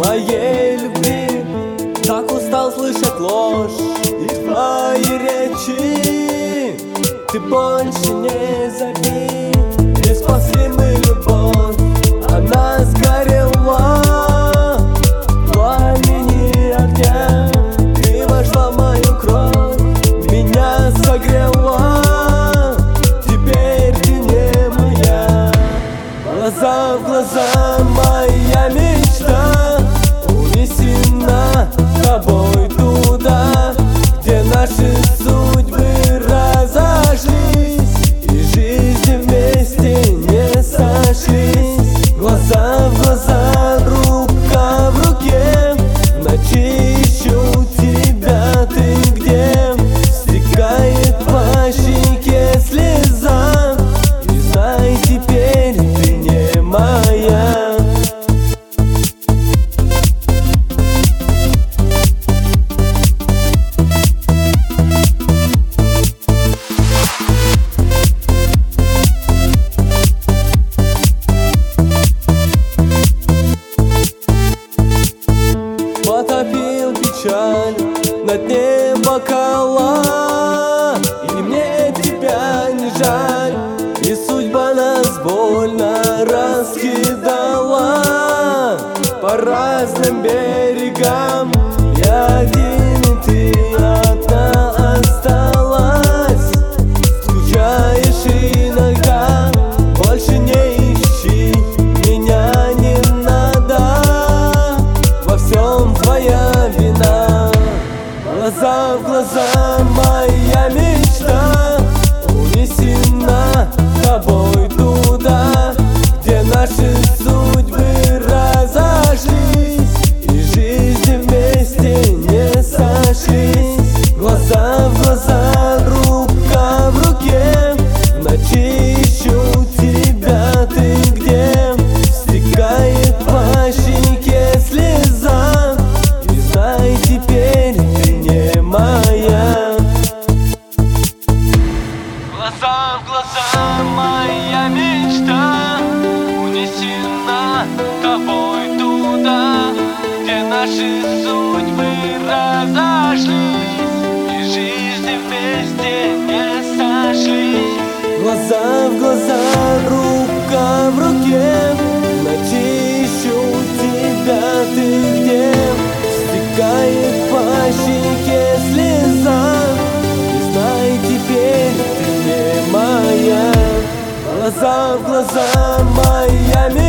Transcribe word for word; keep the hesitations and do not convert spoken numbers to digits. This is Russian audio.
моей любви. Так устал слышать ложь и твои речи. Ты больше не зови, не спасли мы любовь, она сгорела в пламени огня. Ты вошла в мою кровь, меня согрела, теперь ты не моя. Глаза в глаза моя мечта унесена тобой туда, где наши судьбы разошлись и жизни вместе не сошлись. Глаза в глаза, рука в руке, в ночи ищу тебя, ты где? Стекает по щеке слеза, и знай, теперь ты не моя. Потопил печаль на дне бокала, и мне тебя не жаль, и судьба нас больно раскидала по разным берегам. Я один, и ты одна осталась, скучаешь иногда, больше не ищи, меня не надо, во всем твоя вина. Глаза в глаза моя мечта унесена тобой туда, где наши судьбы разошлись и жизни вместе не сошлись. Глаза в глаза, рука в руке, в ночи ищу тебя, ты где? Стекает по щеке слеза, и знай, теперь ты не моя. Глаза в глаза моя мечта унесена тобой туда, где наши судьбы разошлись и жизни вместе не сошлись. Глаза в глаза, рука в руке, в ночи ищу тебя, ты где? Стекает по щеке слеза, и знай, теперь ты не моя. Глаза в глаза моя мечта